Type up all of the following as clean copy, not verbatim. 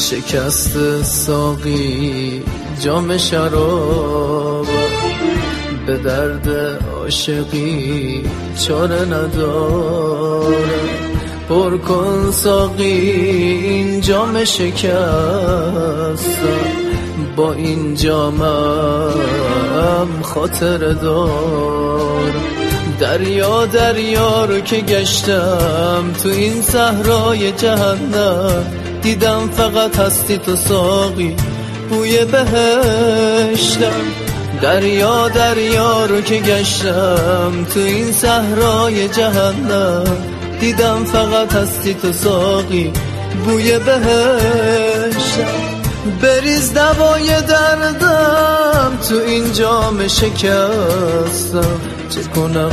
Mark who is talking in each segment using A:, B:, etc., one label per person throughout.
A: شکست ساقی جام شراب، به درد عاشقی چاره نداره. پر کن ساقی این جام شکست، با این جامم خاطر دار. دریا دریا رو که گشتم تو این صحرای جهنم، دیدم فقط هستی تو ساقی بوی بهشتم. دریا دریا رو که گشتم تو این صحرای جهنم، دیدم فقط هستی تو ساقی بوی بهشتم. بریز دوای دردم تو این جام شکستم، چه کنم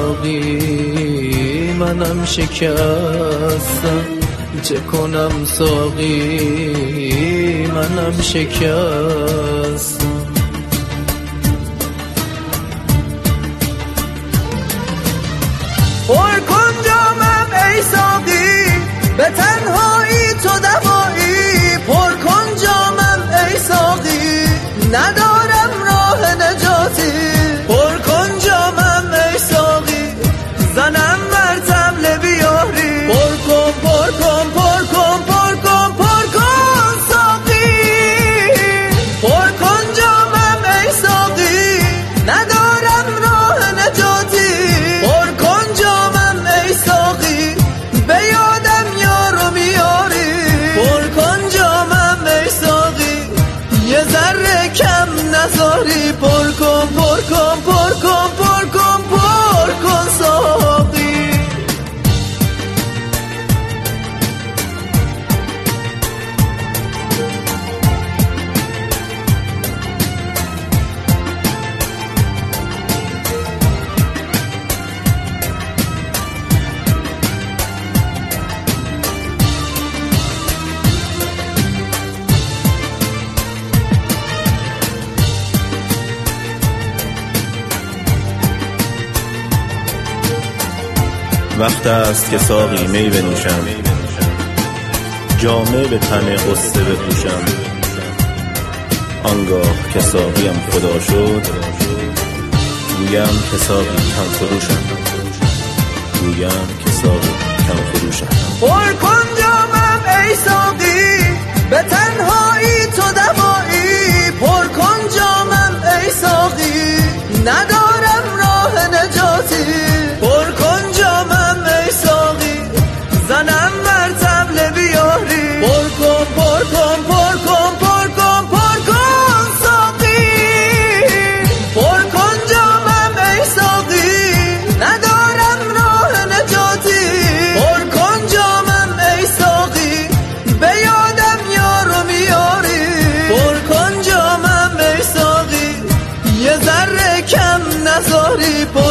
A: ساقی منم شکستم، چه کنم ساقی منم شکستم.
B: پر کن جامم ای ساقی، به تنهایی تو دوایی. پر کن جامم ای ساقی، ندارم راه نجاتی. پر کن جامم ای ساقی، زنم بر طبل بیاری. پر کن پر کن پر کن پر کن پر کن ساقی. پر کن جامم ای ساقی، ندارم راه نجاتی. پر کن جامم ای ساقی، به یادم یارو میاری. پر کن جامم ای ساقی، یه ذره کم نذاری. پر کن پر کن پر کن پر کن پر کن ساقی.
C: وقت است که ساقی می بنوشم، جامه به تن غصه بپوشم. آنگاه که ساقیم خدا شد، گویم که ساقی کم فروشم، گویم که ساقی کم فروشم.
B: پر کن جامم ای ساقی، به تنهایی تو دوایی. پر کن جامم ای ساقی، ندارم راه نجاتی. پر کن جامم ای ساقی، زنم بر طبل بیاری. پر کن پر کن پر کن پر کن پر کن ساقی. پر کن جامم ای ساقی، ندارم راه نجاتی. پر کن جامم ای ساقی، به یادم یارو میاری. پر کن جامم ای ساقی، یه ذره کم نذاری.